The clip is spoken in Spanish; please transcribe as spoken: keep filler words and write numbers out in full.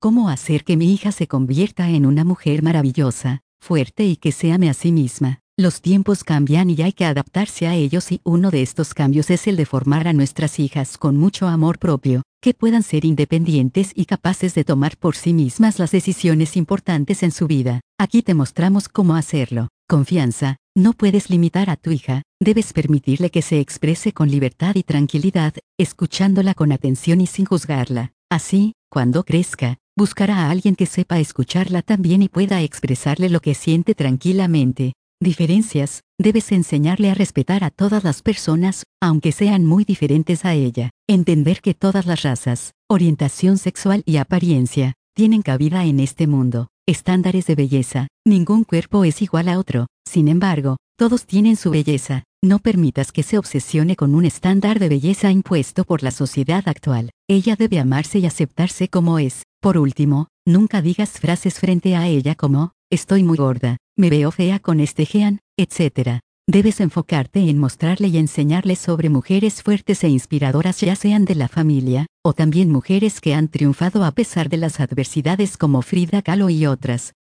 ¿Cómo hacer que mi hija se convierta en una mujer maravillosa, fuerte y que se ame a sí misma? Los tiempos cambian y hay que adaptarse a ellos, y uno de estos cambios es el de formar a nuestras hijas con mucho amor propio, que puedan ser independientes y capaces de tomar por sí mismas las decisiones importantes en su vida. Aquí te mostramos cómo hacerlo. Confianza. No puedes limitar a tu hija, debes permitirle que se exprese con libertad y tranquilidad, escuchándola con atención y sin juzgarla. Así, cuando crezca, buscará a alguien que sepa escucharla también y pueda expresarle lo que siente tranquilamente. Diferencias. Debes enseñarle a respetar a todas las personas, aunque sean muy diferentes a ella. Entender que todas las razas, orientación sexual y apariencia, tienen cabida en este mundo. Estándares de belleza. Ningún cuerpo es igual a otro. Sin embargo, todos tienen su belleza. No permitas que se obsesione con un estándar de belleza impuesto por la sociedad actual. Ella debe amarse y aceptarse como es. Por último, nunca digas frases frente a ella como, estoy muy gorda, me veo fea con este jean, etcétera. Debes enfocarte en mostrarle y enseñarle sobre mujeres fuertes e inspiradoras, ya sean de la familia, o también mujeres que han triunfado a pesar de las adversidades como Frida Kahlo y otras.